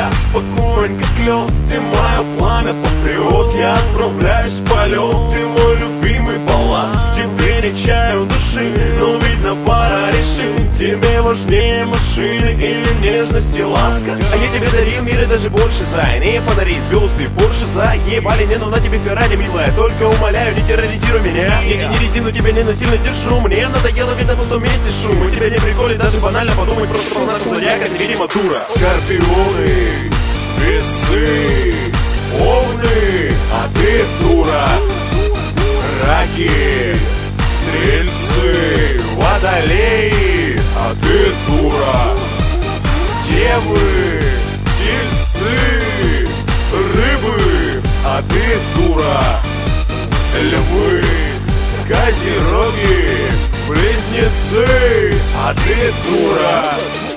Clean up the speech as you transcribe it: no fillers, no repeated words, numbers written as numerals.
я спокоен, как лед. Ты мое пламя, патриот. Я отправляюсь в полет. Ты мой любимый балласт. В тебе не чаю души, но видно пора решить. Тебе важнее машины или нежность и ласка. А я тебе дарил мир и даже больше за иные фонари, звезды, Порше заебали. Не нужна тебе Феррари, милая. Только умоляю, не терроризируй меня. Не тяни резину, тебя не насильно держу. Мне надоело видно в пустом месте шум. У тебя не приколит даже банально подумать просто про нашу зодиака. Ты, видимо, дура. Скорпионы, весы, овны, а ты дура. Раки, стрельцы, водолеи, а ты дура. Девы, тельцы, рыбы, а ты дура. Львы, козероги, близнецы, а ты дура.